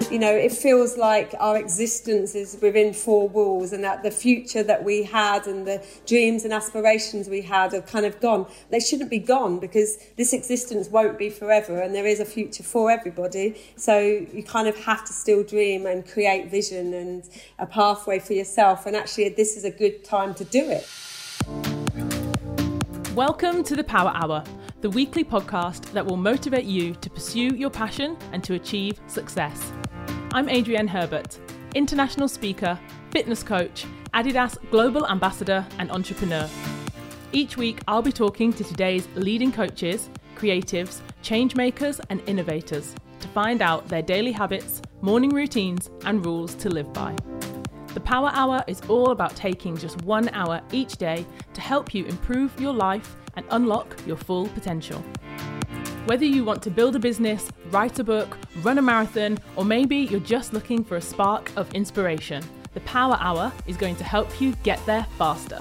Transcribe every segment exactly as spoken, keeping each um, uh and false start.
You know, it feels like our existence is within four walls and that the future that we had and the dreams and aspirations we had are kind of gone. They shouldn't be gone because this existence won't be forever and there is a future for everybody. So you kind of have to still dream and create vision and a pathway for yourself. And actually, this is a good time to do it. Welcome to the Power Hour, the weekly podcast that will motivate you to pursue your passion and to achieve success. I'm Adrienne Herbert, international speaker, fitness coach, Adidas Global Ambassador and entrepreneur. Each week, I'll be talking to today's leading coaches, creatives, change makers and innovators to find out their daily habits, morning routines and rules to live by. The Power Hour is all about taking just one hour each day to help you improve your life and unlock your full potential. Whether you want to build a business, write a book, run a marathon, or maybe you're just looking for a spark of inspiration, the Power Hour is going to help you get there faster.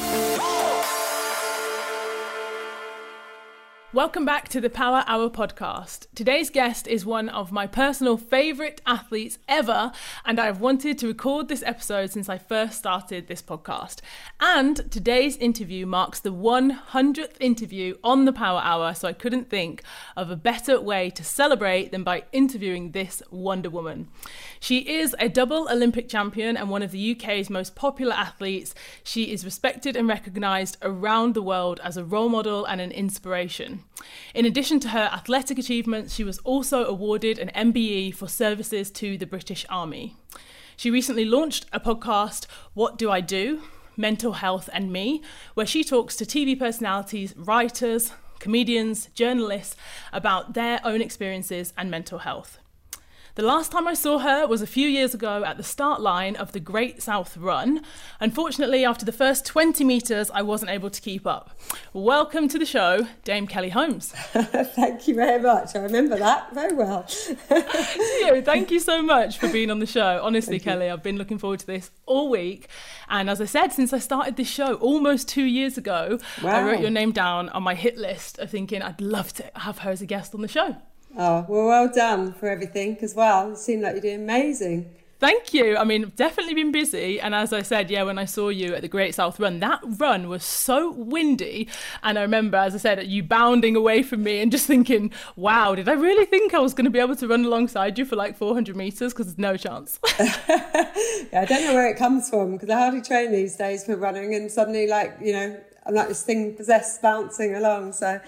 Welcome back to the Power Hour podcast. Today's guest is one of my personal favourite athletes ever, and I've wanted to record this episode since I first started this podcast. And today's interview marks the one hundredth interview on the Power Hour, so I couldn't think of a better way to celebrate than by interviewing this Wonder Woman. She is a double Olympic champion and one of the U K's most popular athletes. She is respected and recognised around the world as a role model and an inspiration. In addition to her athletic achievements, she was also awarded an M B E for services to the British Army. She recently launched a podcast, What Do I Do? Mental Health and Me, where she talks to T V personalities, writers, comedians, journalists about their own experiences and mental health. The last time I saw her was a few years ago at the start line of the Great South Run. Unfortunately, after the first twenty metres, I wasn't able to keep up. Welcome to the show, Dame Kelly Holmes. Thank you very much. I remember that very well. you, thank you so much for being on the show. Honestly, thank Kelly, you. I've been looking forward to this all week. And as I said, since I started this show almost two years ago, wow. I wrote your name down on my hit list of thinking I'd love to have her as a guest on the show. Oh, well, well done for everything as well. You seem like you're doing amazing. Thank you. I mean, definitely been busy. And as I said, yeah, when I saw you at the Great South Run, that run was so windy. And I remember, as I said, you bounding away from me and just thinking, wow, did I really think I was going to be able to run alongside you for like four hundred metres? Because there's no chance. Yeah, I don't know where it comes from because I hardly train these days for running and suddenly like, you know, I'm like this thing possessed bouncing along, so...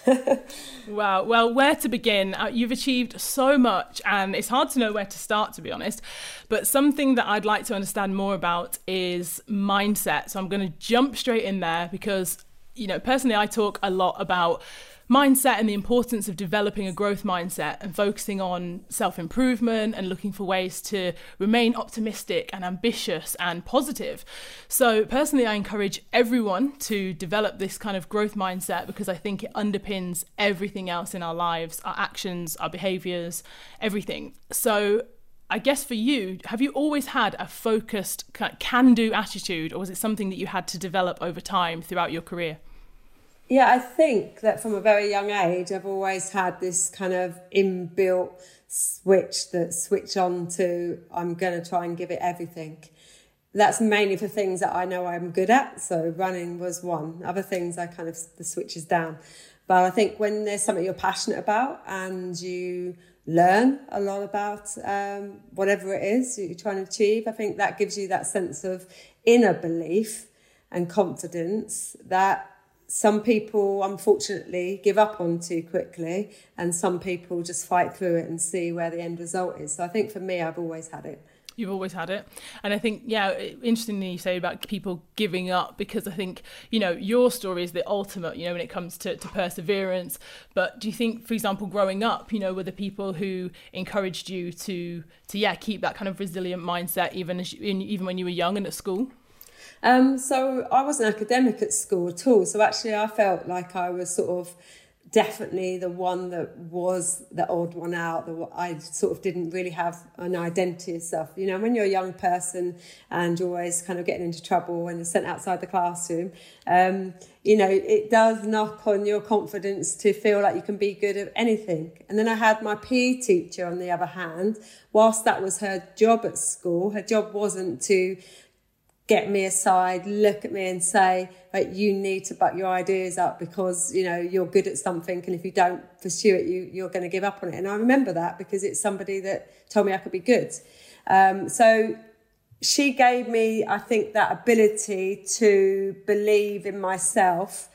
Wow. Well, where to begin? Uh, you've achieved so much and it's hard to know where to start, to be honest. But something that I'd like to understand more about is mindset. So I'm going to jump straight in there because, you know, personally, I talk a lot about mindset and the importance of developing a growth mindset and focusing on self-improvement and looking for ways to remain optimistic and ambitious and positive. So personally, I encourage everyone to develop this kind of growth mindset because I think it underpins everything else in our lives, our actions, our behaviors, everything. So I guess for you, have you always had a focused can-do attitude, or was it something that you had to develop over time throughout your career? Yeah, I think that from a very young age, I've always had this kind of inbuilt switch that switch on to I'm going to try and give it everything. That's mainly for things that I know I'm good at. So running was one. Other things I kind of, the switch is down. But I think when there's something you're passionate about and you learn a lot about um, whatever it is that you're trying to achieve, I think that gives you that sense of inner belief and confidence that some people, unfortunately, give up on too quickly and some people just fight through it and see where the end result is. So I think for me, I've always had it. You've always had it. And I think, yeah, interestingly you say about people giving up because I think, you know, your story is the ultimate, you know, when it comes to, to perseverance. But do you think, for example, growing up, you know, were the people who encouraged you to, to yeah, keep that kind of resilient mindset even as you, even when you were young and at school? Um, so I wasn't academic at school at all. So actually I felt like I was sort of definitely the one that was the odd one out. The I sort of didn't really have an identity as self. You know, when you're a young person and you're always kind of getting into trouble and you're sent outside the classroom, um, you know, it does knock on your confidence to feel like you can be good at anything. And then I had my P E teacher, on the other hand. Whilst that was her job at school, her job wasn't to get me aside, look at me and say, like, you need to butt your ideas up because, you know, you're good at something, and if you don't pursue it, you, you're going to give up on it. And I remember that because it's somebody that told me I could be good. Um, so she gave me, I think, that ability to believe in myself,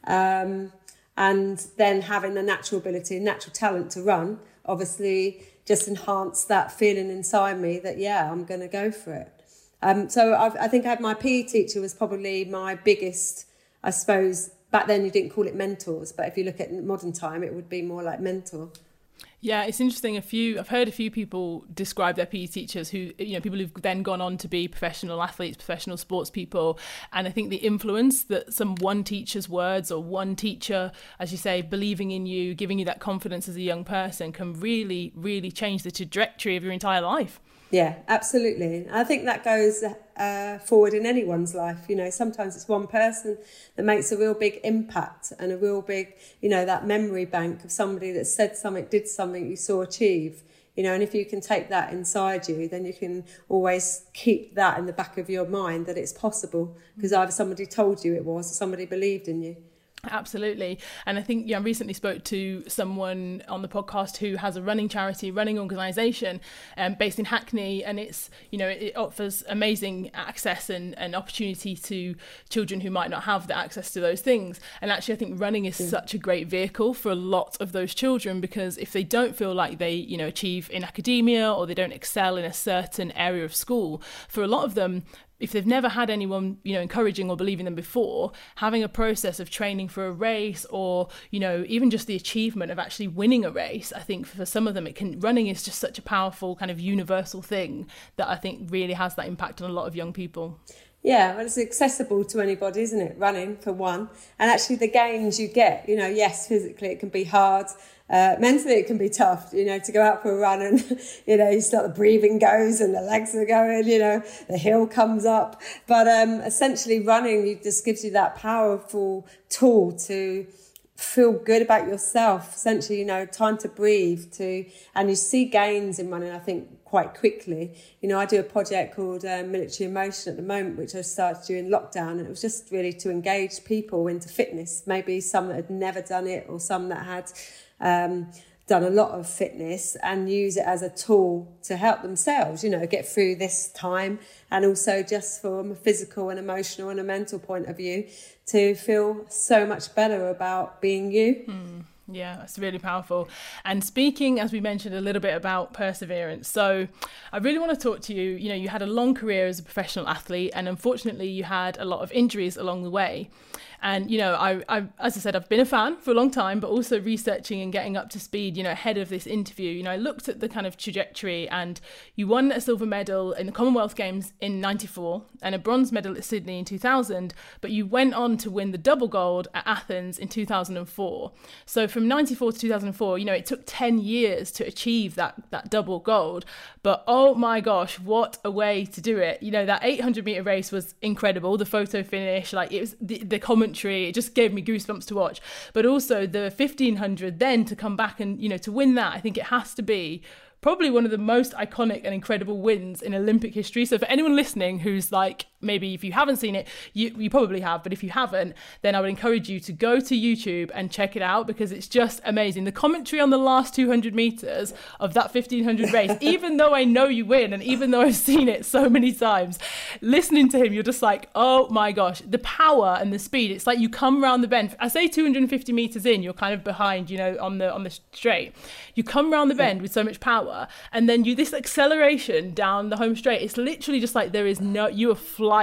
um, and then having the natural ability, natural talent to run, obviously just enhanced that feeling inside me that, yeah, I'm going to go for it. Um, so I've, I think I had my P E teacher was probably my biggest, I suppose, back then you didn't call it mentors, but if you look at modern time, it would be more like mentor. Yeah, it's interesting. A few, I've heard a few people describe their P E teachers who, you know, people who've then gone on to be professional athletes, professional sports people. And I think the influence that some one teacher's words or one teacher, as you say, believing in you, giving you that confidence as a young person can really, really change the trajectory of your entire life. Yeah, absolutely. I think that goes uh, forward in anyone's life. You know, sometimes it's one person that makes a real big impact and a real big, you know, that memory bank of somebody that said something, did something you saw achieve. You know, and if you can take that inside you, then you can always keep that in the back of your mind that it's possible because either somebody told you it was or somebody believed in you. Absolutely. And I think, yeah, I recently spoke to someone on the podcast who has a running charity, running organisation um, based in Hackney. And it's, you know, it offers amazing access and, and opportunity to children who might not have the access to those things. And actually, I think running is mm. such a great vehicle for a lot of those children, because if they don't feel like they, you know, achieve in academia or they don't excel in a certain area of school, for a lot of them, if they've never had anyone, you know, encouraging or believing them before, having a process of training for a race or, you know, even just the achievement of actually winning a race, I think for some of them, it can, running is just such a powerful kind of universal thing that I think really has that impact on a lot of young people. Yeah, well, it's accessible to anybody, isn't it? Running, for one. And actually the gains you get, you know, yes, physically it can be hard. Uh, mentally it can be tough, you know, to go out for a run and, you know, you start, the breathing goes and the legs are going, you know, the hill comes up. But um, essentially running you just gives you that powerful tool to feel good about yourself. Essentially, you know, time to breathe, to, and you see gains in running, I think, quite quickly. You know, I do a project called um, Military Emotion at the moment, which I started during lockdown, and it was just really to engage people into fitness, maybe some that had never done it or some that had um, done a lot of fitness, and use it as a tool to help themselves, you know, get through this time, and also just from a physical and emotional and a mental point of view to feel so much better about being you. Mm. Yeah, that's really powerful. And speaking, as we mentioned, a little bit about perseverance. So I really want to talk to you. You know, you had a long career as a professional athlete, and unfortunately you had a lot of injuries along the way. And, you know, I, I, as I said, I've been a fan for a long time, but also researching and getting up to speed, you know, ahead of this interview, you know, I looked at the kind of trajectory, and you won a silver medal in the Commonwealth Games in ninety-four and a bronze medal at Sydney in two thousand, but you went on to win the double gold at Athens in two thousand four. So from ninety-four to two thousand four, you know, it took ten years to achieve that, that double gold, but oh my gosh, what a way to do it. You know, that eight hundred metre race was incredible. The photo finish, like it was the, the commentary, it just gave me goosebumps to watch. But also the fifteen hundred then to come back and, you know, to win that, I think it has to be probably one of the most iconic and incredible wins in Olympic history. So for anyone listening who's like, maybe if you haven't seen it, you, you probably have, but if you haven't, then I would encourage you to go to YouTube and check it out, because it's just amazing. The commentary on the last two hundred metres of that fifteen hundred race, even though I know you win, and even though I've seen it so many times, listening to him, you're just like, oh my gosh, the power and the speed. It's like you come around the bend. I say two hundred fifty metres in, you're kind of behind, you know, on the on the straight. You come around the bend with so much power, and then you this acceleration down the home straight. It's literally just like there is no, you are flying.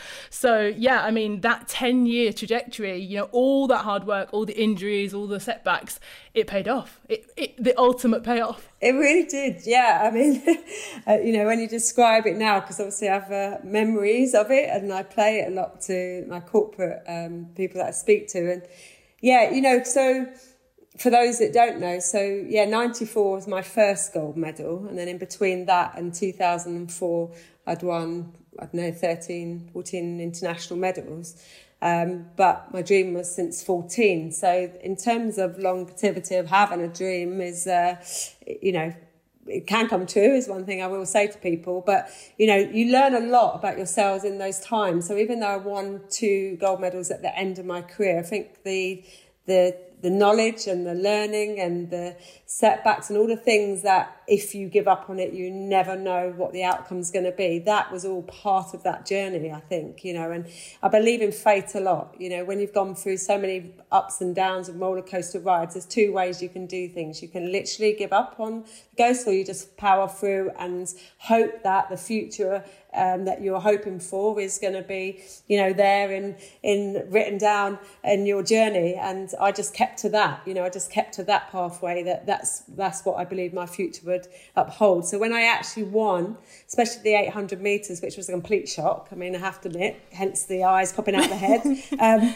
So yeah, I mean, that ten year trajectory, you know, all that hard work, all the injuries, all the setbacks, it paid off. It, it the ultimate payoff. It really did, yeah. I mean, uh, you know, when you describe it now, because obviously I have uh, memories of it, and I play it a lot to my corporate um, people that I speak to, and yeah, you know, so for those that don't know, so yeah, ninety-four was my first gold medal. And then in between that and two thousand four, I'd won, I don't know, thirteen, fourteen international medals. Um, but my dream was since fourteen. So in terms of longevity of having a dream is, uh, you know, it can come true is one thing I will say to people. But, you know, you learn a lot about yourselves in those times. So even though I won two gold medals at the end of my career, I think the the the knowledge and the learning and the setbacks and all the things that if you give up on it, you never know what the outcome's going to be. That was all part of that journey, I think, you know, and I believe in fate a lot. You know, when you've gone through so many ups and downs and roller coaster rides, there's two ways you can do things. You can literally give up on the ghost, or you just power through and hope that the future um, that you're hoping for is going to be, you know, there in, in written down in your journey. And I just kept to that, you know, I just kept to that pathway that that's, that's what I believe my future would uphold. So when I actually won, especially the eight hundred meters, which was a complete shock, I mean, I have to admit, hence the eyes popping out the head, um,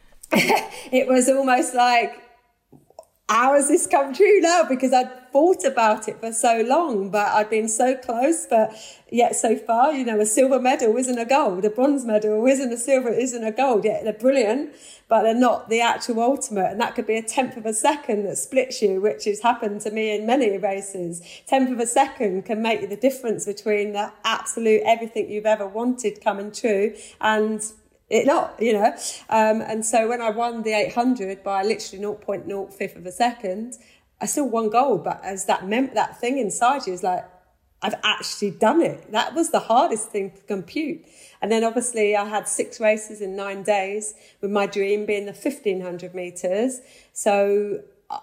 it was almost like, how has this come true now? Because I'd thought about it for so long, but I'd been so close, but yet so far, you know, a silver medal isn't a gold, a bronze medal isn't a silver, isn't a gold. Yeah, they're brilliant, but they're not the actual ultimate. And that could be a tenth of a second that splits you, which has happened to me in many races. Tenth of a second can make the difference between the absolute everything you've ever wanted coming true and it not, you know. Um, and so when I won the eight hundred by literally zero point zero five of a second, I still won gold. But as that mem- that thing inside you is like, I've actually done it. That was the hardest thing to compute. And then obviously I had six races in nine days, with my dream being the fifteen hundred meters. So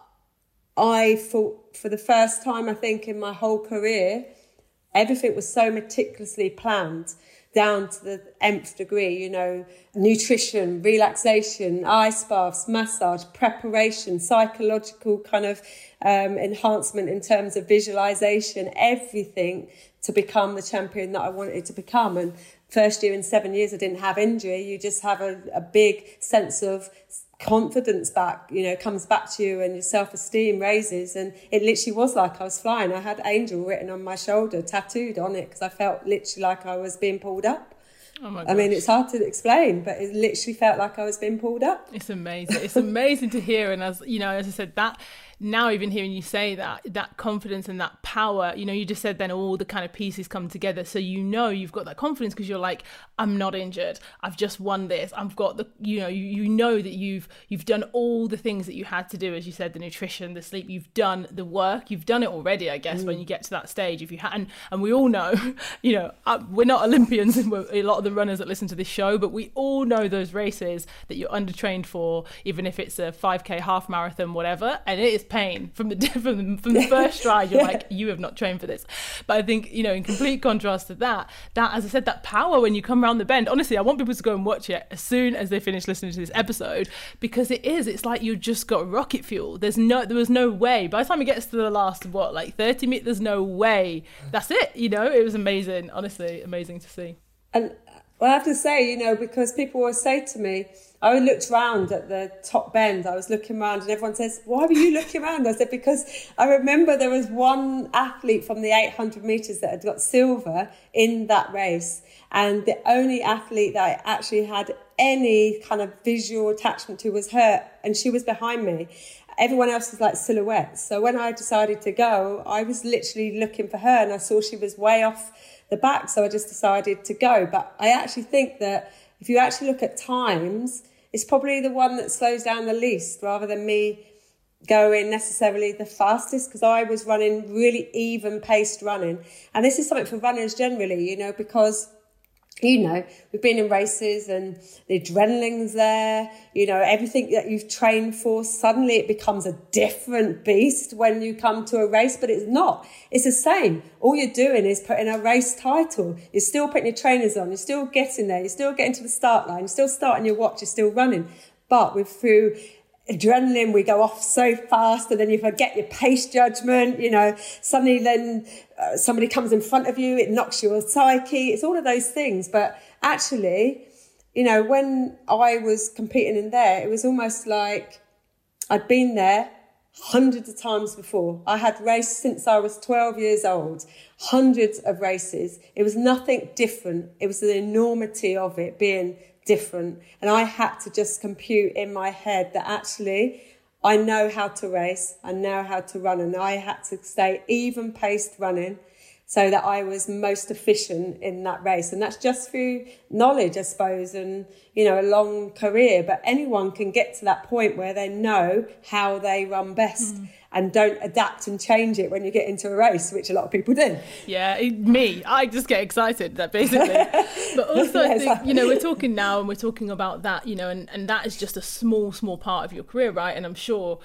I thought for the first time, I think, in my whole career, everything was so meticulously planned, down to the nth degree, you know, nutrition, relaxation, ice baths, massage, preparation, psychological kind of um, enhancement in terms of visualization, everything to become the champion that I wanted to become. And first year in seven years, I didn't have injury. You just have a, a big sense of confidence back, you know, comes back to you, and your self-esteem raises. And it literally was like I was flying. I had Angel written on my shoulder, tattooed on it, because I felt literally like I was being pulled up. Oh my gosh. I mean, it's hard to explain, but it literally felt like I was being pulled up. It's amazing. It's amazing to hear. And as you know, as I said, that now even hearing you say that, that confidence and that power, you know, you just said then all the kind of pieces come together. So, you know, you've got that confidence because you're like, I'm not injured. I've just won this. I've got the, you know, you, you know that you've, you've done all the things that you had to do, as you said, the nutrition, the sleep, you've done the work, you've done it already, I guess, mm. when you get to that stage. If you had, and, and we all know, you know, uh, we're not Olympians, and we're, a lot of the runners that listen to this show, but we all know those races that you're undertrained for, even if it's a five K, half marathon, whatever, and it is pain from the from the, from the first stride. You're like, you have not trained for this. But I think, you know, in complete contrast to that, that, as I said, that power when you come around the bend, honestly, I want people to go and watch it as soon as they finish listening to this episode, because it is, it's like you just got rocket fuel. There's no, there was no way. By the time it gets to the last, what, like thirty meters, there's no way. That's it, you know. It was amazing, honestly, amazing to see. And well, I have to say, you know, because people always say to me, I looked round at the top bend, I was looking around, and everyone says, why were you looking around? I said, because I remember there was one athlete from the eight hundred metres that had got silver in that race. And the only athlete that I actually had any kind of visual attachment to was her, and she was behind me. Everyone else was like silhouettes. So when I decided to go, I was literally looking for her, and I saw she was way off the back, so I just decided to go. But I actually think that if you actually look at times, it's probably the one that slows down the least, rather than me going necessarily the fastest, because I was running really even paced running. And this is something for runners generally, you know, because, you know, we've been in races and the adrenaline's there, you know, everything that you've trained for, suddenly it becomes a different beast when you come to a race, but it's not. It's the same. All you're doing is putting a race title. You're still putting your trainers on. You're still getting there. You're still getting to the start line. You're still starting your watch. You're still running. But with through adrenaline, we go off so fast, and then you forget your pace judgment, you know, suddenly then uh, somebody comes in front of you, it knocks your psyche. It's all of those things. But actually, you know, when I was competing in there, it was almost like I'd been there, hundreds of times before. I had raced since I was twelve years old, hundreds of races. It was nothing different. It was the enormity of it being different. And I had to just compute in my head that actually I know how to race, I know how to run, and I had to stay even paced running so that I was most efficient in that race. And that's just through knowledge, I suppose, and, you know, a long career. But anyone can get to that point where they know how they run best mm. and don't adapt and change it when you get into a race, which a lot of people do. Yeah, me, I just get excited, that basically. But also, yeah, I think, you know, we're talking now and we're talking about that, you know, and, and that is just a small, small part of your career, right? And I'm sure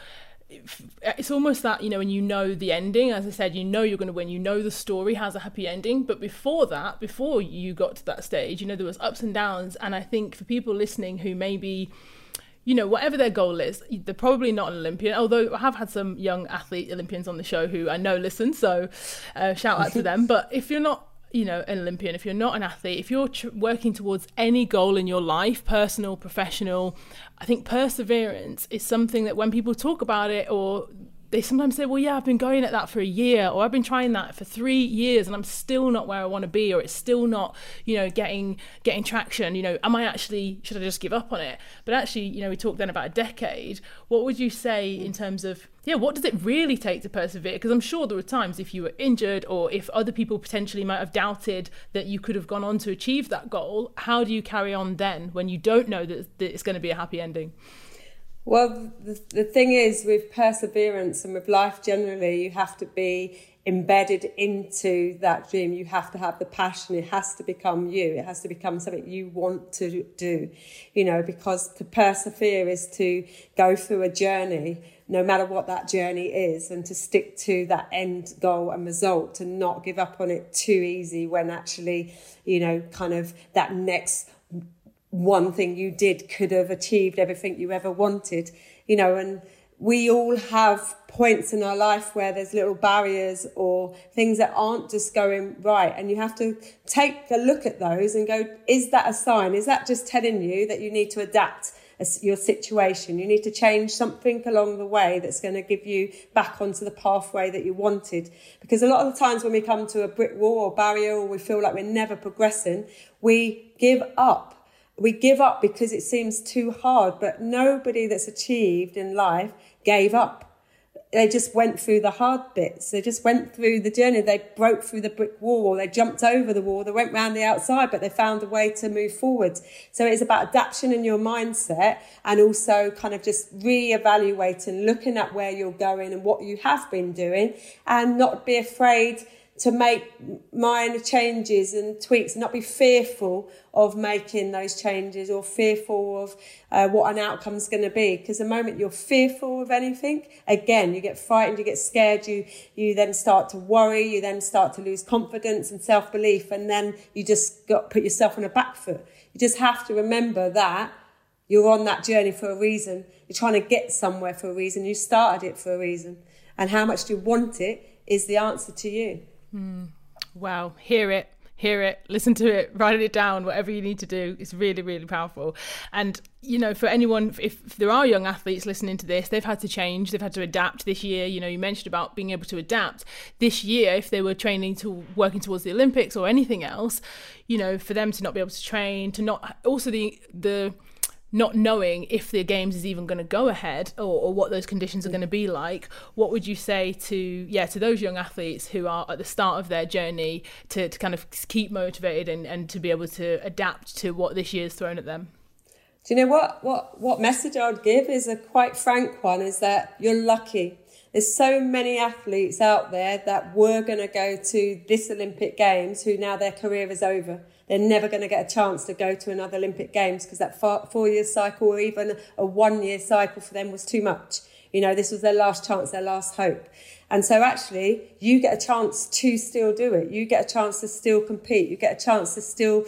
it's almost that, you know, when you know the ending, as I said, you know you're going to win, you know the story has a happy ending, but before that, before you got to that stage, you know, there was ups and downs. And I think for people listening who maybe, you know, whatever their goal is, they're probably not an Olympian, although I have had some young athlete Olympians on the show who I know listen, so uh, shout out to them. But if you're not, you know, an Olympian, if you're not an athlete, if you're tr- working towards any goal in your life, personal, professional, I think perseverance is something that when people talk about it, or they sometimes say, well, yeah, I've been going at that for a year, or I've been trying that for three years and I'm still not where I want to be, or it's still not, you know, getting getting traction. You know, am I actually, should I just give up on it? But actually, you know, we talked then about a decade. What would you say in terms of, yeah, what does it really take to persevere? Because I'm sure there were times if you were injured or if other people potentially might have doubted that you could have gone on to achieve that goal. How do you carry on then when you don't know that, that it's going to be a happy ending? Well, the, the thing is, with perseverance and with life generally, you have to be embedded into that dream. You have to have the passion. It has to become you. It has to become something you want to do, you know, because to persevere is to go through a journey, no matter what that journey is, and to stick to that end goal and result and not give up on it too easy when actually, you know, kind of that next one thing you did could have achieved everything you ever wanted, you know. And we all have points in our life where there's little barriers or things that aren't just going right, and you have to take a look at those and go, is that a sign? Is that just telling you that you need to adapt your situation? You need to change something along the way that's going to give you back onto the pathway that you wanted. Because a lot of the times when we come to a brick wall or barrier, or we feel like we're never progressing, we give up. We give up because it seems too hard, but nobody that's achieved in life gave up. They just went through the hard bits. They just went through the journey. They broke through the brick wall, or they jumped over the wall. They went round the outside, but they found a way to move forward. So it's about adaptation in your mindset, and also kind of just re-evaluating, looking at where you're going and what you have been doing, and not be afraid to make minor changes and tweaks, and not be fearful of making those changes or fearful of uh, what an outcome is going to be. Because the moment you're fearful of anything, again, you get frightened, you get scared, you you then start to worry, you then start to lose confidence and self-belief, and then you just got to put yourself on a back foot. You just have to remember that you're on that journey for a reason. You're trying to get somewhere for a reason. You started it for a reason. And how much do you want it is the answer to you. Mm. Wow. Hear it, hear it, listen to it, write it down, whatever you need to do. It's really, really powerful. And, you know, for anyone, if, if there are young athletes listening to this, they've had to change, they've had to adapt this year. You know, you mentioned about being able to adapt this year. If they were training to working towards the Olympics or anything else, you know, for them to not be able to train, to not, also the, the, not knowing if the games is even going to go ahead, or, or what those conditions are going to be like. What would you say to yeah to those young athletes who are at the start of their journey to, to kind of keep motivated and, and to be able to adapt to what this year's thrown at them? Do you know what what what message I would give is a quite frank one, is that you're lucky. There's so many athletes out there that were going to go to this Olympic Games who now their career is over. They're never going to get a chance to go to another Olympic Games because that four-year cycle or even a one-year cycle for them was too much. You know, this was their last chance, their last hope. And so actually, you get a chance to still do it. You get a chance to still compete. You get a chance to still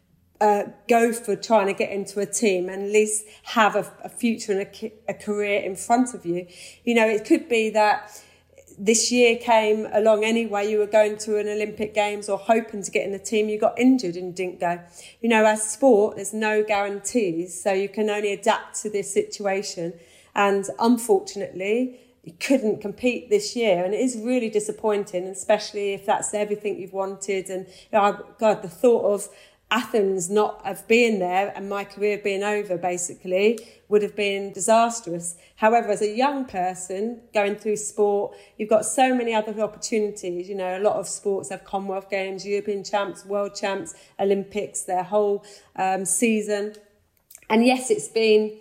uh, go for trying to get into a team and at least have a, a future and a, a career in front of you. You know, it could be that this year came along anyway, you were going to an Olympic Games or hoping to get in the team, you got injured and didn't go. You know, as sport, there's no guarantees, so you can only adapt to this situation. And unfortunately, you couldn't compete this year. And it is really disappointing, especially if that's everything you've wanted. And, you know, God, the thought of Athens not have been there and my career being over, basically, would have been disastrous. However, as a young person going through sport, you've got so many other opportunities. You know, a lot of sports have Commonwealth Games, European champs, world champs, Olympics, their whole um, season. And yes, it's been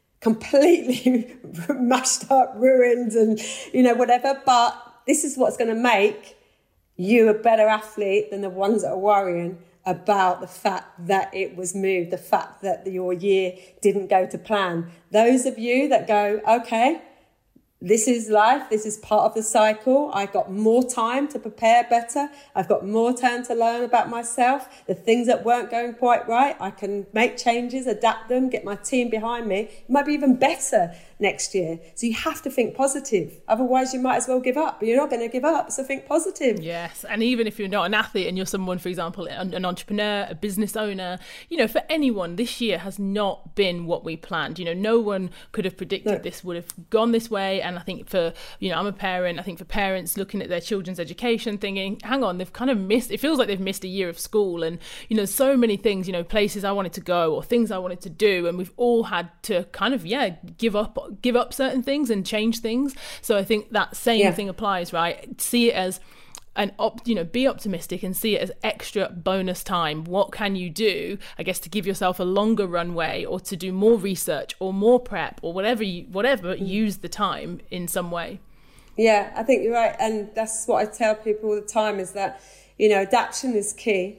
completely mashed up, ruined and, you know, whatever. But this is what's going to make you a better athlete than the ones that are worrying about the fact that it was moved, the fact that your year didn't go to plan. Those of you that go, okay, this is life, this is part of the cycle. I've got more time to prepare better. I've got more time to learn about myself. The things that weren't going quite right, I can make changes, adapt them, get my team behind me. It might be even better next year. So you have to think positive. Otherwise, you might as well give up. But you're not going to give up, so think positive. Yes, and even if you're not an athlete and you're someone, for example, an entrepreneur, a business owner, you know, for anyone, this year has not been what we planned. You know, no one could have predicted no. this would have gone this way. And I think for, you know, I'm a parent, I think for parents looking at their children's education thinking, hang on, they've kind of missed, it feels like they've missed a year of school. And, you know, so many things, you know, places I wanted to go or things I wanted to do. And we've all had to kind of, yeah, give up give up certain things and change things. So I think that same yeah. thing applies, right? See it as an op, you know, be optimistic and see it as extra bonus time. What can you do, I guess, to give yourself a longer runway or to do more research or more prep or whatever you, whatever, mm. use the time in some way. Yeah, I think you're right. And that's what I tell people all the time is that, you know, adaptation is key.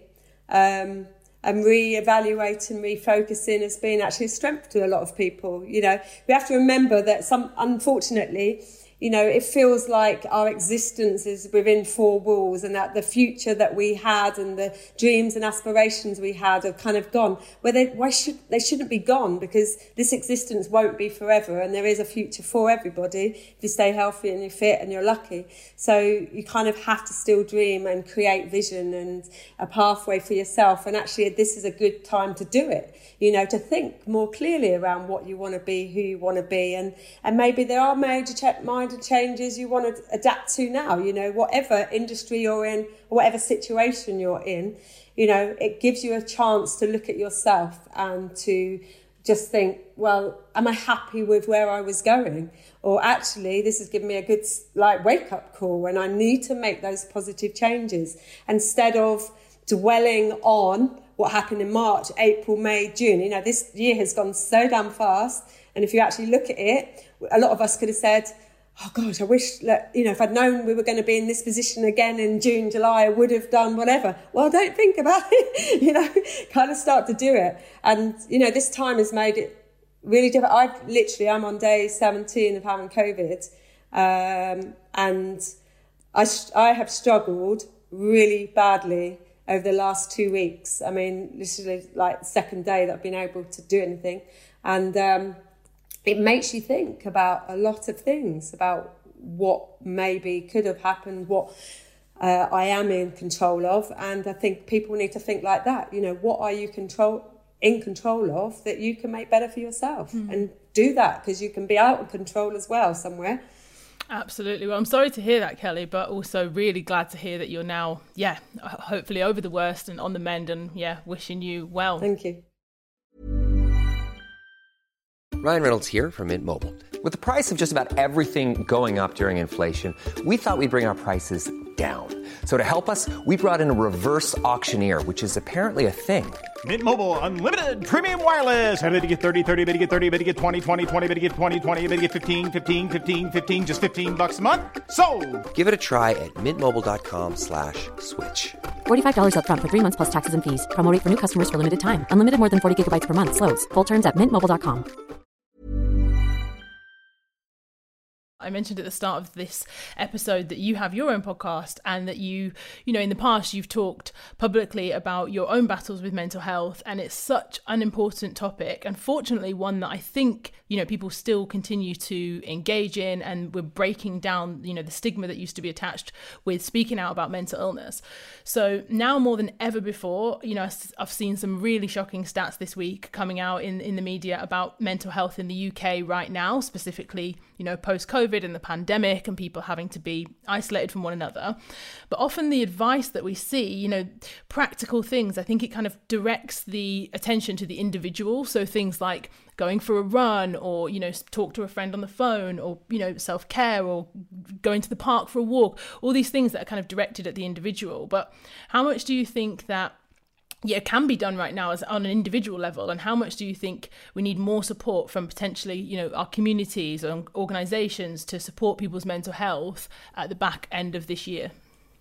Um, And re-evaluating, refocusing has been actually a strength to a lot of people. You know, we have to remember that some, unfortunately, you know, it feels like our existence is within four walls and that the future that we had and the dreams and aspirations we had are kind of gone. Where they, why should, they shouldn't be gone because this existence won't be forever and there is a future for everybody if you stay healthy and you're fit and you're lucky. So you kind of have to still dream and create vision and a pathway for yourself. And actually this is a good time to do it, you know, to think more clearly around what you want to be, who you want to be. And, and maybe there are major check minor changes you want to adapt to now, you know, whatever industry you're in, or whatever situation you're in, you know, it gives you a chance to look at yourself and to just think, well, am I happy with where I was going? Or actually, this has given me a good, like, wake-up call when I need to make those positive changes instead of dwelling on what happened in March, April, May, June. You know, this year has gone so damn fast. And if you actually look at it, a lot of us could have said, oh gosh, I wish that, you know, if I'd known we were going to be in this position again in June, July, I would have done whatever. Well, don't think about it, you know, kind of start to do it. And, you know, this time has made it really difficult. I've literally, I'm on day seventeen of having COVID. Um, and I, I have struggled really badly over the last two weeks. I mean, literally like the second day that I've been able to do anything. And, um, it makes you think about a lot of things, about what maybe could have happened, what uh, I am in control of. And I think people need to think like that. You know, what are you control in control of that you can make better for yourself? Mm. And do that, because you can be out of control as well somewhere. Absolutely. Well, I'm sorry to hear that, Kelly, but also really glad to hear that you're now, yeah, hopefully over the worst and on the mend, and yeah, wishing you well. Thank you. Ryan Reynolds here from Mint Mobile. With the price of just about everything going up during inflation, we thought we'd bring our prices down. So to help us, we brought in a reverse auctioneer, which is apparently a thing. Mint Mobile Unlimited Premium Wireless. How to get thirty, thirty, bit to get thirty, bit to get twenty, twenty, twenty, bit to get twenty, twenty, bit to get fifteen, fifteen, fifteen, fifteen, just fifteen bucks a month? Sold! Give it a try at mintmobile.com slash switch. forty-five dollars up front for three months plus taxes and fees. Promo rate for new customers for limited time. Unlimited more than forty gigabytes per month. Slows full terms at mint mobile dot com. I mentioned at the start of this episode that you have your own podcast and that you, you know, in the past you've talked publicly about your own battles with mental health, and it's such an important topic. Unfortunately, one that I think, you know, people still continue to engage in, and we're breaking down, you know, the stigma that used to be attached with speaking out about mental illness. So now more than ever before, you know, I've seen some really shocking stats this week coming out in, in the media about mental health in the U K right now, specifically you know, post-COVID and the pandemic and people having to be isolated from one another. But often the advice that we see, you know, practical things, I think it kind of directs the attention to the individual. So things like going for a run, or, you know, talk to a friend on the phone, or, you know, self-care, or going to the park for a walk, all these things that are kind of directed at the individual. But how much do you think that yeah, can be done right now as on an individual level, and how much do you think we need more support from potentially, you know, our communities and organisations to support people's mental health at the back end of this year?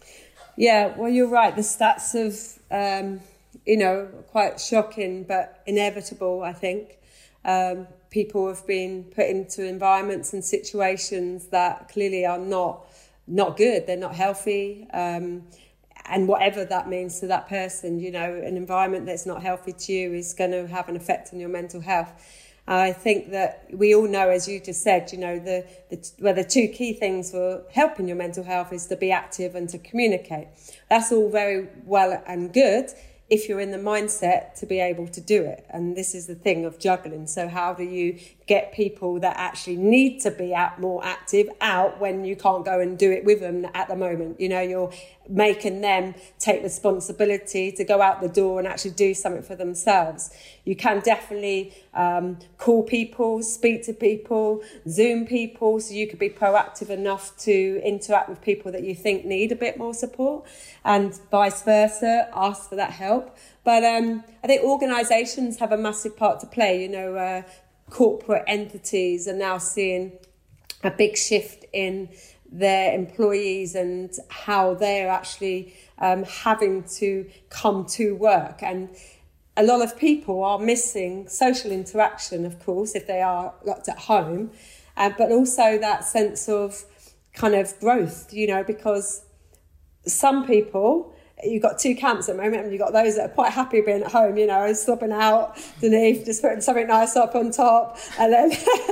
Yeah, well, you're right. The stats of, um, you know, quite shocking but inevitable, I think. Um, people have been put into environments and situations that clearly are not not good. They're not healthy. Um, and whatever that means to that person, you know, an environment that's not healthy to you is going to have an effect on your mental health. I think that we all know, as you just said, you know, the, the well, the two key things for helping your mental health is to be active and to communicate. That's all very well and good if you're in the mindset to be able to do it. And this is the thing of juggling. So how do you get people that actually need to be out more active out when you can't go and do it with them at the moment? You know, you're making them take responsibility to go out the door and actually do something for themselves. You can definitely um, call people, speak to people, Zoom people, so you could be proactive enough to interact with people that you think need a bit more support, and vice versa, ask for that help. But um, I think organisations have a massive part to play. You know, uh, corporate entities are now seeing a big shift in their employees and how they're actually um, having to come to work. And a lot of people are missing social interaction, of course, if they are locked at home, uh, but also that sense of kind of growth, you know, because some people, you've got two camps at the moment, and you've got those that are quite happy being at home, you know, slopping out underneath, just putting something nice up on top, and then,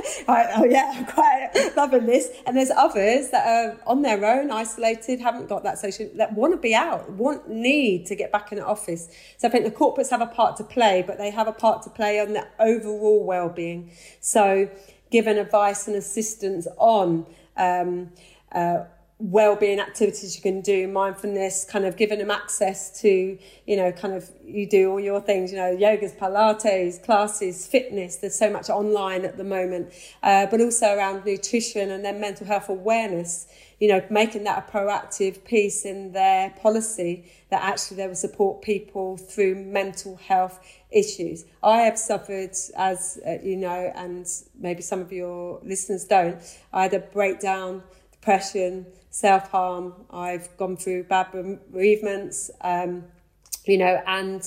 oh yeah, I'm quite loving this. And there's others that are on their own, isolated, haven't got that social, that want to be out, want, need to get back in the office. So I think the corporates have a part to play, but they have a part to play on the overall well-being. So giving advice and assistance on um, uh, well-being activities you can do, mindfulness, kind of giving them access to, you know, kind of you do all your things, you know, yogas, Pilates, classes, fitness. There's so much online at the moment, uh, but also around nutrition and then mental health awareness, you know, making that a proactive piece in their policy that actually they will support people through mental health issues. I have suffered, as uh, you know, and maybe some of your listeners don't, I had a breakdown, depression, self-harm. I've gone through bad bereavements, um, you know, and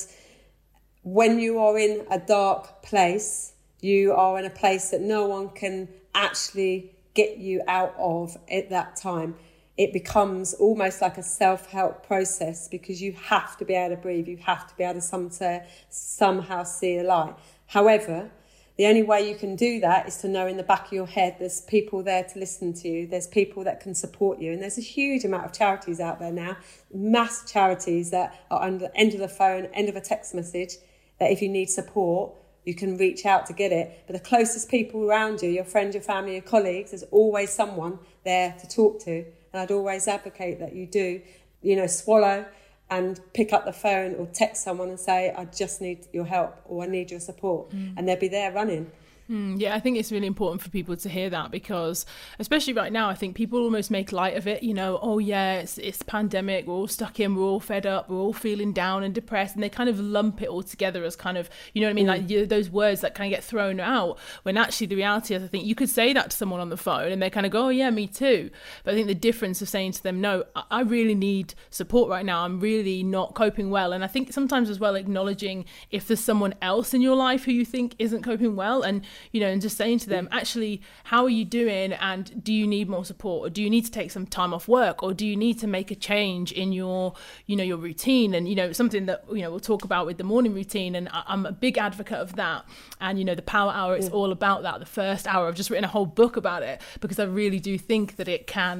when you are in a dark place, you are in a place that no one can actually get you out of at that time. It becomes almost like a self-help process because you have to be able to breathe. You have to be able to some, to somehow see a light. However, the only way you can do that is to know in the back of your head there's people there to listen to you, there's people that can support you, and there's a huge amount of charities out there now, mass charities that are under the end of the phone, end of a text message, that if you need support, you can reach out to get it. But the closest people around you, your friends, your family, your colleagues, there's always someone there to talk to, and I'd always advocate that you do, you know, swallow and pick up the phone or text someone and say, I just need your help, or I need your support. Mm. And they'll be there running. Mm, yeah, I think it's really important for people to hear that, because especially right now, I think people almost make light of it, you know, oh yeah, it's it's pandemic, we're all stuck in, we're all fed up, we're all feeling down and depressed, and they kind of lump it all together as kind of, you know what I mean, mm. like you, those words that kind of get thrown out, when actually the reality is, I think you could say that to someone on the phone and they kind of go, oh yeah, me too. But I think the difference of saying to them, no, I really need support right now, I'm really not coping well. And I think sometimes as well, acknowledging if there's someone else in your life who you think isn't coping well, and you know, and just saying to them, actually, how are you doing? And do you need more support? Or do you need to take some time off work? Or do you need to make a change in your, you know, your routine? And, you know, something that, you know, we'll talk about with the morning routine. And I'm a big advocate of that. And, you know, the Power Hour, it's all about that. The first hour, I've just written a whole book about it, because I really do think that it can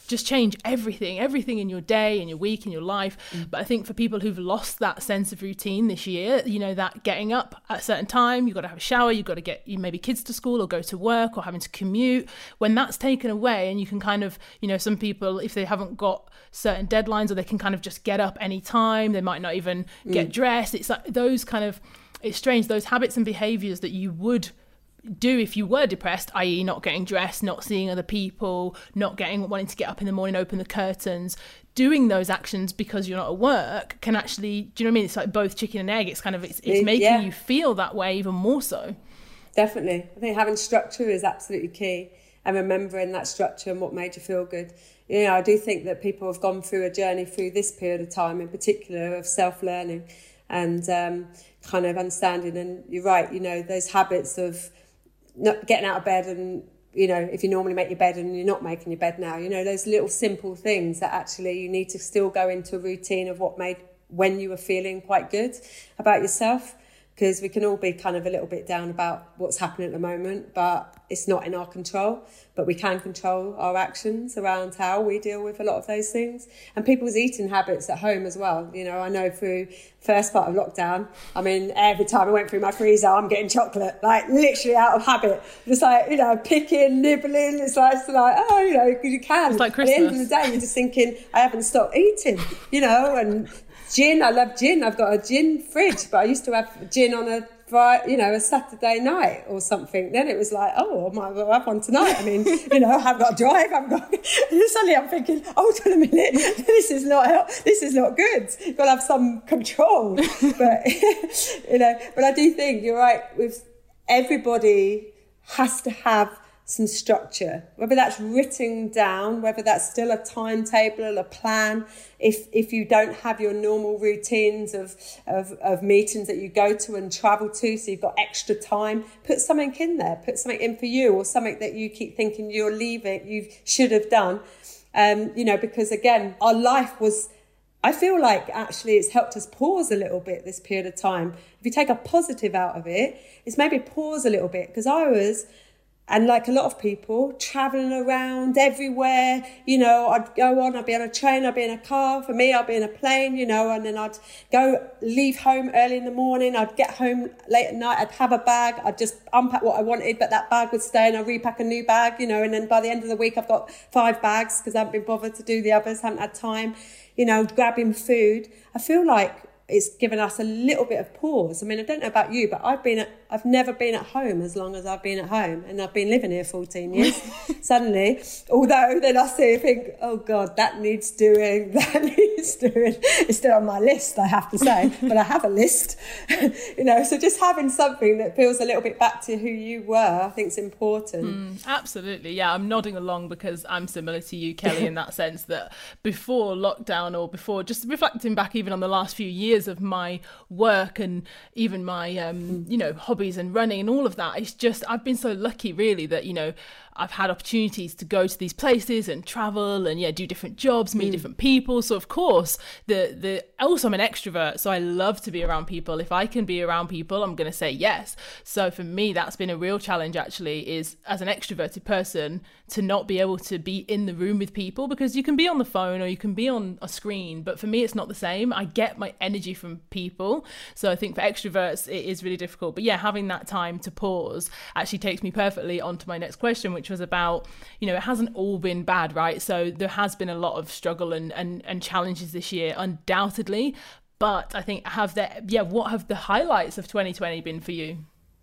just change everything, everything in your day, in your week, in your life. Mm. But I think for people who've lost that sense of routine this year, you know, that getting up at a certain time, you've got to have a shower, you've got to get you maybe kids to school or go to work or having to commute. When that's taken away and you can kind of, you know, some people, if they haven't got certain deadlines or they can kind of just get up any time, they might not even mm. get dressed. It's like those kind of, it's strange, those habits and behaviours that you would do if you were depressed, that is not getting dressed, not seeing other people, not getting wanting to get up in the morning, open the curtains, doing those actions because you're not at work can actually, do you know what I mean? It's like both chicken and egg. It's kind of, it's, it's making yeah. you feel that way even more so. Definitely. I think having structure is absolutely key, and remembering that structure and what made you feel good. You know, I do think that people have gone through a journey through this period of time in particular of self-learning and um, kind of understanding. And you're right, you know, those habits of not getting out of bed and, you know, if you normally make your bed and you're not making your bed now, you know, those little simple things that actually you need to still go into a routine of what made when you were feeling quite good about yourself. Because we can all be kind of a little bit down about what's happening at the moment, but it's not in our control. But we can control our actions around how we deal with a lot of those things. And people's eating habits at home as well. You know, I know through first part of lockdown, I mean, every time I went through my freezer, I'm getting chocolate, like literally out of habit. Just like, you know, picking, nibbling. It's like, it's like oh, you know, because you can. It's like Christmas. At the end of the day, you're just thinking, I haven't stopped eating, you know, and gin, I love gin. I've got a gin fridge, but I used to have gin on a, you know, a Saturday night or something. Then it was like, oh, I might as well have one tonight. I mean, you know, I've got to drive. I've got. And suddenly I'm thinking, hold on a minute, this is not this is not good. You've got to have some control. But you know, but I do think you're right. With everybody has to have some structure, whether that's written down, whether that's still a timetable, a plan. If if you don't have your normal routines of, of, of meetings that you go to and travel to, so you've got extra time, put something in there, put something in for you, or something that you keep thinking you're leaving, you should have done. Um, you know, because again, our life was, I feel like actually it's helped us pause a little bit this period of time. If you take a positive out of it, it's maybe pause a little bit, because I was, and like a lot of people, travelling around everywhere, you know, I'd go on, I'd be on a train, I'd be in a car. For me, I'd be in a plane, you know, and then I'd go, leave home early in the morning. I'd get home late at night. I'd have a bag. I'd just unpack what I wanted, but that bag would stay and I'd repack a new bag, you know, and then by the end of the week, I've got five bags because I haven't been bothered to do the others, haven't had time, you know, grabbing food. I feel like it's given us a little bit of pause. I mean, I don't know about you, but I've been, at, I've never been at home as long as I've been at home, and I've been living here fourteen years. Suddenly, although then I still think, oh God, that needs doing, that needs doing. It's still on my list, I have to say, but I have a list, you know. So just having something that feels a little bit back to who you were, I think is important. Mm, absolutely, yeah. I'm nodding along because I'm similar to you, Kelly, in that sense that before lockdown, or before, just reflecting back even on the last few years of my work and even my um you know hobbies and running and all of that, it's just I've been so lucky really that, you know, I've had opportunities to go to these places and travel and yeah do different jobs, meet mm. different people. So of course the the also I'm an extrovert, so I love to be around people. If I can be around people, I'm going to say yes. So for me that's been a real challenge actually, is as an extroverted person to not be able to be in the room with people, because you can be on the phone or you can be on a screen, but for me it's not the same. I get my energy from people, so I think for extroverts it is really difficult. But yeah, having that time to pause actually takes me perfectly onto my next question, which was about, you know, it hasn't all been bad, right? So there has been a lot of struggle and and, and challenges this year, undoubtedly. But I think have there, yeah, what have the highlights of twenty twenty been for you?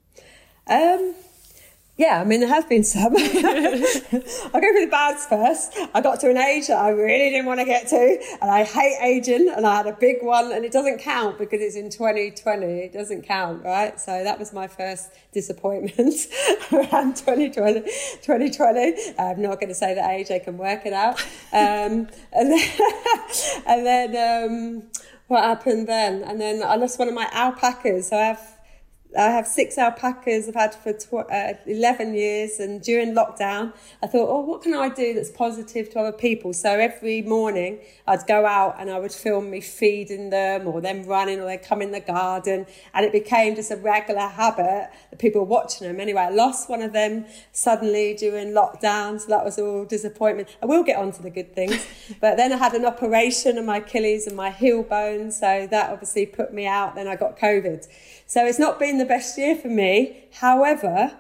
Um. Yeah, I mean, there have been some. I'll go for the bads first. I got to an age that I really didn't want to get to, and I hate aging, and I had a big one, and it doesn't count because it's in twenty twenty. It doesn't count, right? So that was my first disappointment around twenty twenty. twenty twenty. I'm not going to say the age, I can work it out. Um, and then, and then um, what happened then? And then I lost one of my alpacas. So I have I have six alpacas I've had for tw- uh, eleven years, and during lockdown I thought, oh, what can I do that's positive to other people? So every morning I'd go out and I would film me feeding them, or them running, or they'd come in the garden, and it became just a regular habit that people were watching them. Anyway, I lost one of them suddenly during lockdown, so that was all disappointment. I will get on to the good things. But then I had an operation on my Achilles and my heel bone, so that obviously put me out. Then I got COVID. So it's not been the best year for me. However,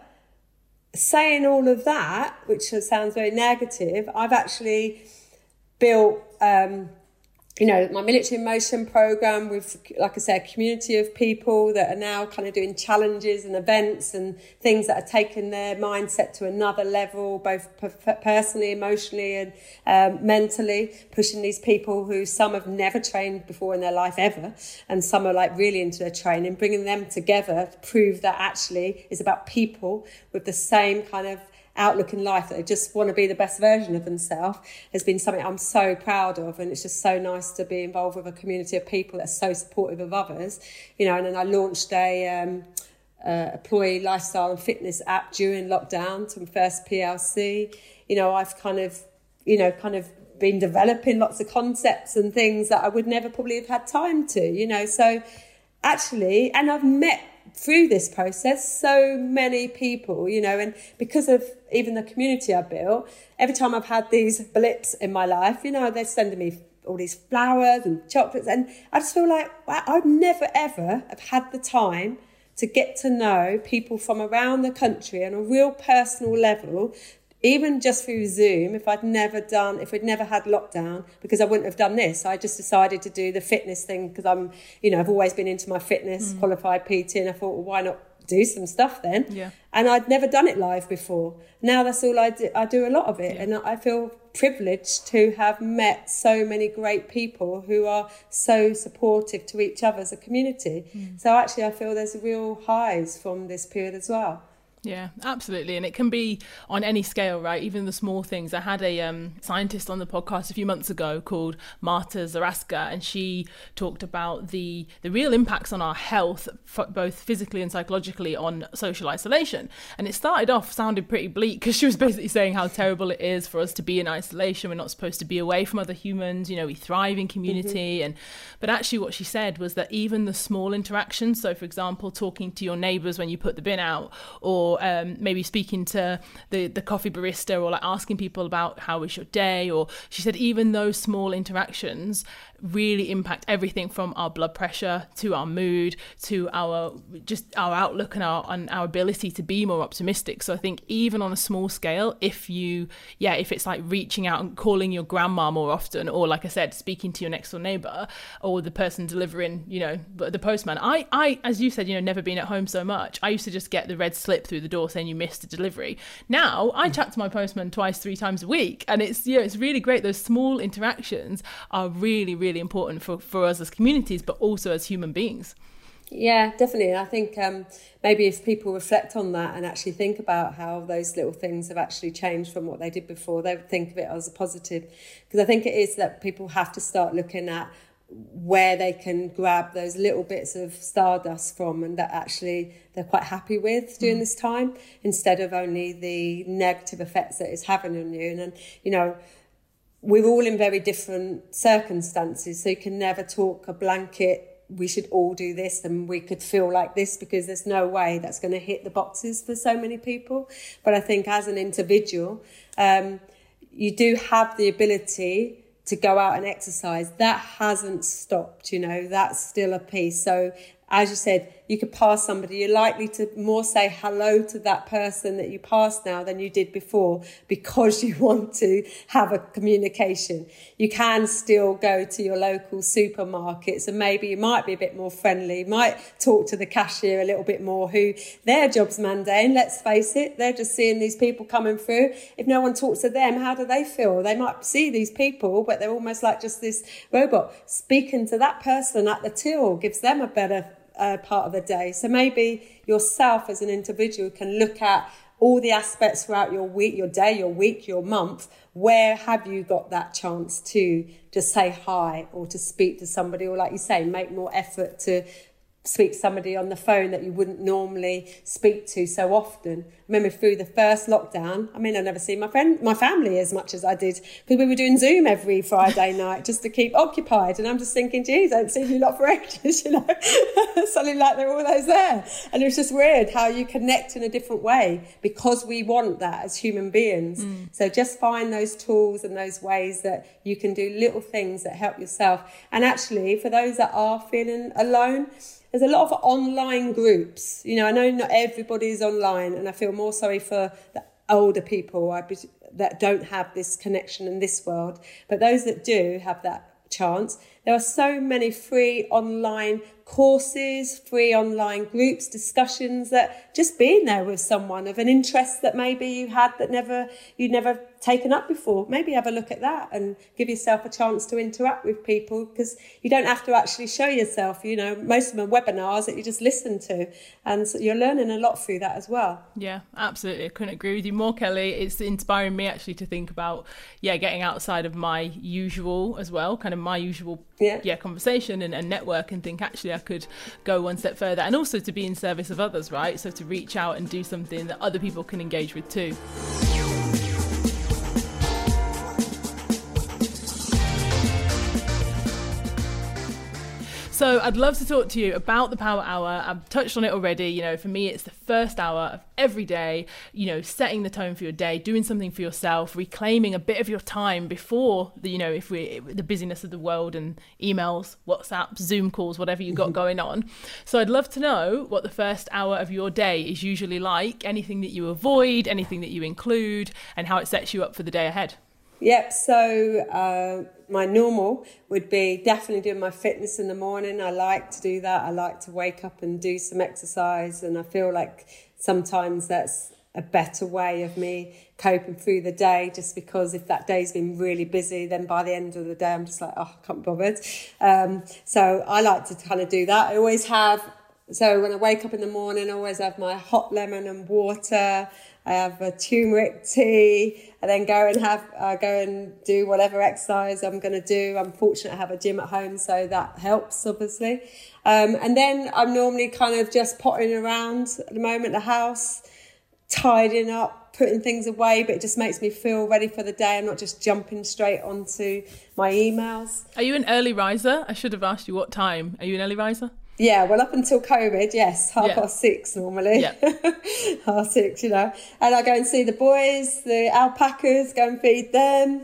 saying all of that, which sounds very negative, I've actually built, um, you know, my Military in Motion program with, like I said, a community of people that are now kind of doing challenges and events and things that are taking their mindset to another level, both personally, emotionally and um, mentally, pushing these people who some have never trained before in their life ever, and some are like really into their training, bringing them together to prove that actually it's about people with the same kind of outlook in life, that they just want to be the best version of themselves, has been something I'm so proud of. And it's just so nice to be involved with a community of people that are so supportive of others, you know. And then I launched a um, uh, employee lifestyle and fitness app during lockdown from First P L C. You know, I've kind of, you know, kind of been developing lots of concepts and things that I would never probably have had time to, you know. So actually, and I've met through this process so many people, you know, and because of even the community I built, every time I've had these blips in my life, you know, they're sending me all these flowers and chocolates, and I just feel like, wow, I'd never ever have had the time to get to know people from around the country on a real personal level, even just through Zoom. If I'd never done, if we'd never had lockdown, because I wouldn't have done this. I just decided to do the fitness thing because I'm, you know, I've always been into my fitness, mm. qualified P T, and I thought, well, why not do some stuff then? Yeah. And I'd never done it live before. Now that's all I do. I do a lot of it, yeah. And I feel privileged to have met so many great people who are so supportive to each other as a community. Mm. So actually, I feel there's real highs from this period as well. Yeah, absolutely. And it can be on any scale, right? Even the small things. I had a um, scientist on the podcast a few months ago called Marta Zaraska, and she talked about the, the real impacts on our health, f- both physically and psychologically, on social isolation. And it started off sounding pretty bleak because she was basically saying how terrible it is for us to be in isolation. We're not supposed to be away from other humans. You know, we thrive in community. Mm-hmm. And but actually what she said was that even the small interactions, so for example, talking to your neighbours when you put the bin out, or Or um, maybe speaking to the, the coffee barista, or like asking people about how was your day, or she said even those small interactions really impact everything from our blood pressure to our mood to our just our outlook and our and our ability to be more optimistic. So I think even on a small scale, if you yeah if it's like reaching out and calling your grandma more often, or like I said, speaking to your next door neighbor, or the person delivering, you know, the postman. I I as you said, you know, never been at home so much. I used to just get the red slip through the door saying you missed a delivery. Now I chat to my postman twice, three times a week, and it's, you know, it's really great. Those small interactions are really, really important for, for us as communities, but also as human beings. Yeah, definitely. I think um, maybe if people reflect on that and actually think about how those little things have actually changed from what they did before, they would think of it as a positive. Because I think it is that people have to start looking at where they can grab those little bits of stardust from, and that actually they're quite happy with during mm. this time, instead of only the negative effects that it's having on you. And, and you know, we're all in very different circumstances, so you can never talk a blanket, we should all do this and we could feel like this, because there's no way that's going to hit the boxes for so many people. But I think as an individual, um, you do have the ability to go out and exercise. That hasn't stopped, you know, that's still a piece. So as you said, you could pass somebody, you're likely to more say hello to that person that you passed now than you did before, because you want to have a communication. You can still go to your local supermarkets, and maybe you might be a bit more friendly, might talk to the cashier a little bit more, who their job's mundane, let's face it. They're just seeing these people coming through. If no one talks to them, how do they feel? They might see these people, but they're almost like just this robot. Speaking to that person at the till gives them a better Uh, part of the day. So maybe yourself as an individual can look at all the aspects throughout your week, your day, your week, your month. Where have you got that chance to just say hi, or to speak to somebody, or like you say, make more effort to speak to somebody on the phone that you wouldn't normally speak to so often. I remember through the first lockdown, I mean, I never seen my friend, my family as much as I did, because we were doing Zoom every Friday night just to keep occupied. And I'm just thinking, geez, I haven't seen you lot for ages, you know, something like they're always there. And it was just weird how you connect in a different way because we want that as human beings. Mm. So just find those tools and those ways that you can do little things that help yourself. And actually, for those that are feeling alone, there's a lot of online groups. You know, I know not everybody's online, and I feel more sorry for the older people that don't have this connection in this world. But those that do have that chance, there are so many free online courses, free online groups, discussions, that just being there with someone of an interest that maybe you had that never you'd never taken up before. Maybe have a look at that and give yourself a chance to interact with people, because you don't have to actually show yourself. You know, most of them are webinars that you just listen to, and so you're learning a lot through that as well. Yeah, absolutely. I couldn't agree with you more, Kelly. It's inspiring me actually to think about, yeah, getting outside of my usual as well, kind of my usual yeah, yeah conversation and, and network, and think actually I could go one step further, and also to be in service of others, right? So to reach out and do something that other people can engage with too. So I'd love to talk to you about the Power Hour. I've touched on it already. You know, for me, it's the first hour of every day, you know, setting the tone for your day, doing something for yourself, reclaiming a bit of your time before the, you know, if we, the busyness of the world and emails, WhatsApp, Zoom calls, whatever you've got going on. So I'd love to know what the first hour of your day is usually like, anything that you avoid, anything that you include, and how it sets you up for the day ahead. Yep, so uh, my normal would be definitely doing my fitness in the morning. I like to do that. I like to wake up and do some exercise, and I feel like sometimes that's a better way of me coping through the day, just because if that day's been really busy, then by the end of the day I'm just like, oh, I can't be bothered. Um, so I like to kind of do that. I always have, so when I wake up in the morning, I always have my hot lemon and water. I have a turmeric tea, and then go and have uh, go and do whatever exercise I'm going to do. I'm fortunate I have a gym at home, so that helps, obviously. Um, and then I'm normally kind of just pottering around at the moment, the house, tidying up, putting things away, but it just makes me feel ready for the day. I'm not just jumping straight onto my emails. Are you an early riser? I should have asked you what time. Are you an early riser? Yeah, well, up until COVID, yes, half yeah. past six normally. Yeah. half six, you know. And I go and see the boys, the alpacas, go and feed them.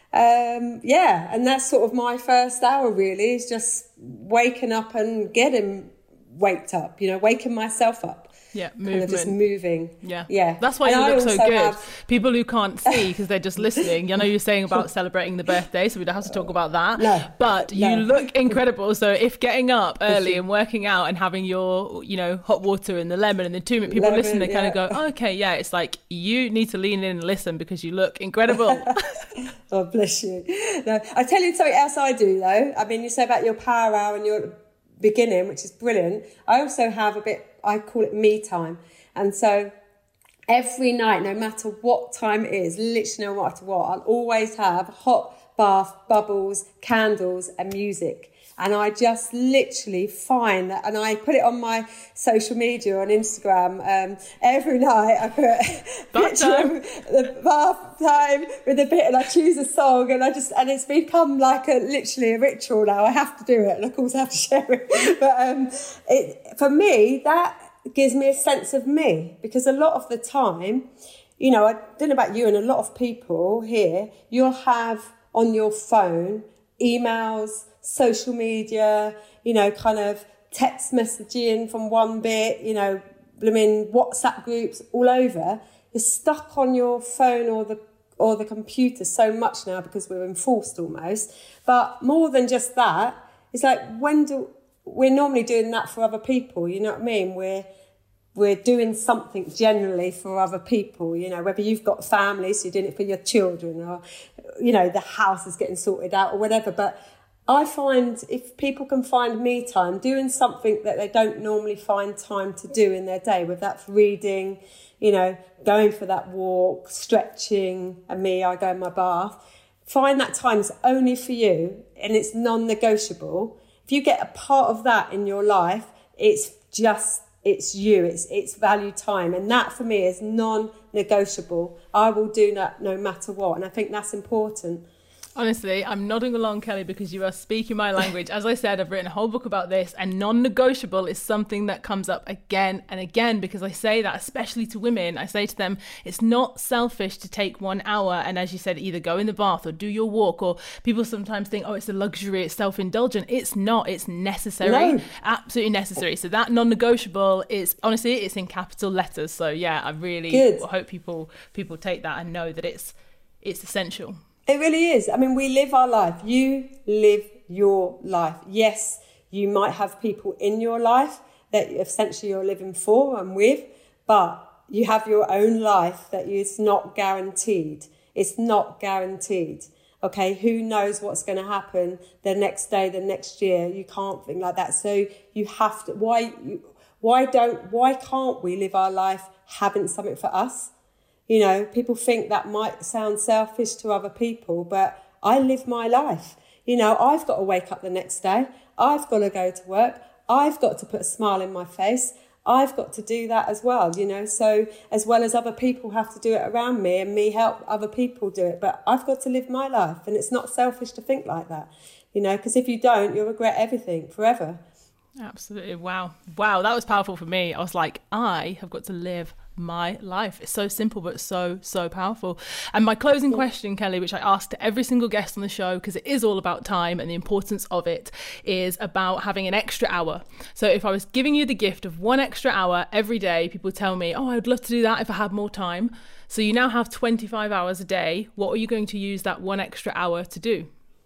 Um, yeah, and that's sort of my first hour, really, is just waking up and getting waked up, you know, waking myself up. Yeah, movement. Kind of just moving. Yeah. Yeah. That's why and you look so good. Have... People who can't see because they're just listening. I know you're saying about celebrating the birthday, so we don't have to talk about that. No. But no. You look incredible. So if getting up early and working out and having your, you know, hot water and the lemon and the turmeric, people lemon, listen, they yeah. kind of go, oh, okay, yeah, it's like you need to lean in and listen because you look incredible. Oh, bless you. No, I tell you something else I do, though. I mean, you say about your power hour and your beginning, which is brilliant. I also have a bit, I call it me time. And so every night, no matter what time it is, literally no matter what, I'll always have hot bath, bubbles, candles and music. And I just literally find that, and I put it on my social media on Instagram. Um, every night I put a picture of the bath time with a bit, and I choose a song, and I just, and it's become like a literally a ritual now. I have to do it, and of course I have to share it. But um, it, for me, that gives me a sense of me, because a lot of the time, you know, I don't know about you, and a lot of people here, you'll have on your phone emails, social media, you know, kind of text messaging from one bit, you know, blooming WhatsApp groups all over. You're stuck on your phone or the or the computer so much now because we're enforced almost. But more than just that, it's like when do we're normally doing that for other people, you know what I mean? We're we're doing something generally for other people, you know, whether you've got families, so you're doing it for your children, or, you know, the house is getting sorted out or whatever. But I find if people can find me time, doing something that they don't normally find time to do in their day, whether that's reading, you know, going for that walk, stretching, and me, I go in my bath, find that time is only for you and it's non-negotiable. If you get a part of that in your life, it's just, it's you, it's it's value time. And that for me is non-negotiable. I will do that no matter what. And I think that's important. Honestly, I'm nodding along, Kelly, because you are speaking my language. As I said, I've written a whole book about this, and non-negotiable is something that comes up again and again, because I say that, especially to women. I say to them, it's not selfish to take one hour and, as you said, either go in the bath or do your walk. Or people sometimes think, oh, it's a luxury, it's self-indulgent. It's not. It's necessary. No. Absolutely necessary. So that non-negotiable is, honestly, it's in capital letters. So yeah, I really Good. hope people people take that and know that it's it's essential. It really is. I mean, we live our life. You live your life. Yes, you might have people in your life that essentially you're living for and with, but you have your own life that is not guaranteed. It's not guaranteed. Okay, who knows what's going to happen the next day, the next year? You can't think like that. So you have to. Why? Why don't? Why can't we live our life having something for us? You know, people think that might sound selfish to other people, but I live my life. You know, I've got to wake up the next day. I've got to go to work. I've got to put a smile in my face. I've got to do that as well, you know. So as well as other people have to do it around me and me help other people do it. But I've got to live my life, and it's not selfish to think like that, you know, because if you don't, you'll regret everything forever. Absolutely. Wow. Wow. That was powerful for me. I was like, I have got to live my life. It's so simple, but so, so powerful. And my closing question, Kelly, which I ask to every single guest on the show, because it is all about time and the importance of it, is about having an extra hour. So if I was giving you the gift of one extra hour every day, people tell me, oh, I'd love to do that if I had more time. So you now have twenty-five hours a day. What are you going to use that one extra hour to do?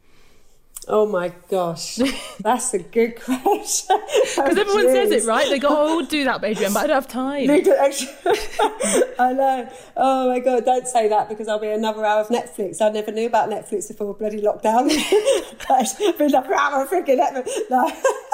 Oh my gosh, that's a good question. Because oh, everyone geez. says it, right? They go, oh, we'll do that, Adrienne, but I don't have time. I know. Oh my God, don't say that, because I'll be another hour of Netflix. I never knew about Netflix before bloody lockdown. Be another hour of freaking Netflix. No.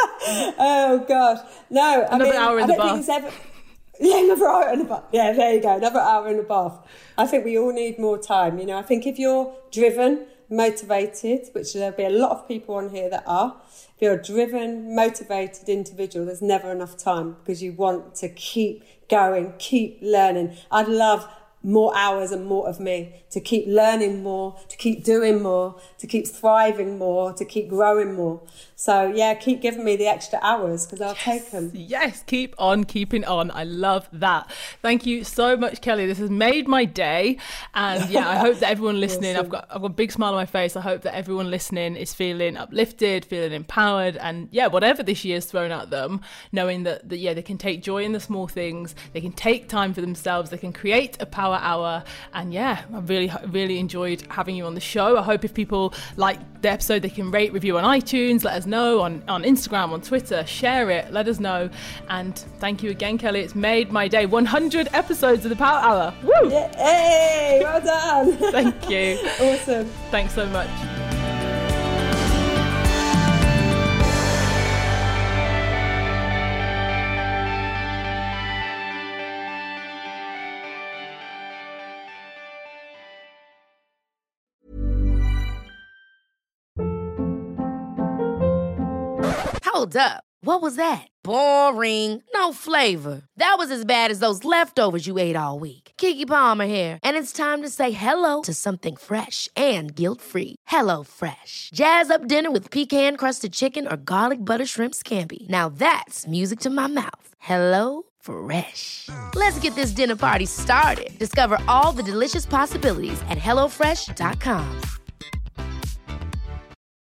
Oh gosh. No, I another mean, hour in I the don't bath. think it's ever... Yeah, another hour in the bath. Yeah, there you go. Another hour in the bath. I think we all need more time. You know, I think if you're driven, motivated, which there'll be a lot of people on here that are, if you're a driven, motivated individual, there's never enough time, because you want to keep going, keep learning. I'd love more hours and more of me, to keep learning more, to keep doing more, to keep thriving more, to keep growing more. So yeah, keep giving me the extra hours, because I'll yes, take them. Yes, keep on keeping on. I love that. Thank you so much, Kelly. This has made my day. And yeah, I hope that everyone listening, awesome. I've got I've got a big smile on my face. I hope that everyone listening is feeling uplifted, feeling empowered, and yeah, whatever this year's thrown at them, knowing that, that yeah, they can take joy in the small things, they can take time for themselves, they can create a power hour. And yeah, I really really enjoyed having you on the show. I hope if people like the episode, they can rate, review on iTunes, let us know on on Instagram, on Twitter, share it, let us know. And thank you again, Kelly. It's made my day. one hundred episodes of the Power Hour. Woo! Yeah, hey, well done. Thank you. Awesome. Thanks so much. Hold up. What was that? Boring. No flavor. That was as bad as those leftovers you ate all week. Keke Palmer here, and it's time to say hello to something fresh and guilt-free. Hello Fresh. Jazz up dinner with pecan-crusted chicken or garlic butter shrimp scampi. Now that's music to my mouth. Hello Fresh. Let's get this dinner party started. Discover all the delicious possibilities at hello fresh dot com.